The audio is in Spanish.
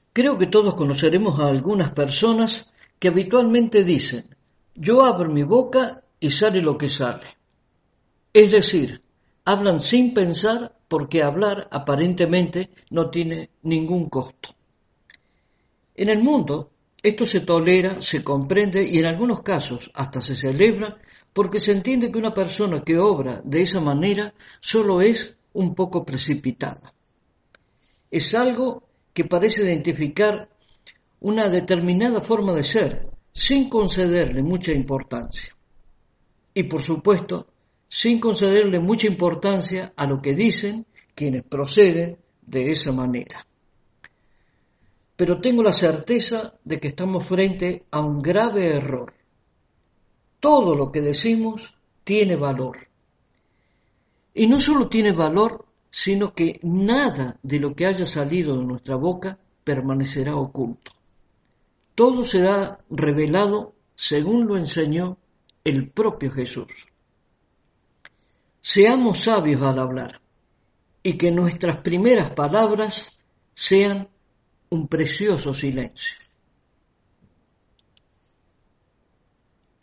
Creo que todos conoceremos a algunas personas que habitualmente dicen, yo abro mi boca y sale lo que sale. Es decir, hablan sin pensar porque hablar aparentemente no tiene ningún costo. En el mundo, esto se tolera, se comprende y en algunos casos hasta se celebra porque se entiende que una persona que obra de esa manera solo es un poco precipitada. Es algo que parece identificar una determinada forma de ser, sin concederle mucha importancia. Y por supuesto, sin concederle mucha importancia a lo que dicen quienes proceden de esa manera. Pero tengo la certeza de que estamos frente a un grave error. Todo lo que decimos tiene valor. Y no solo tiene valor, sino que nada de lo que haya salido de nuestra boca permanecerá oculto. Todo será revelado según lo enseñó el propio Jesús. Seamos sabios al hablar y que nuestras primeras palabras sean un precioso silencio.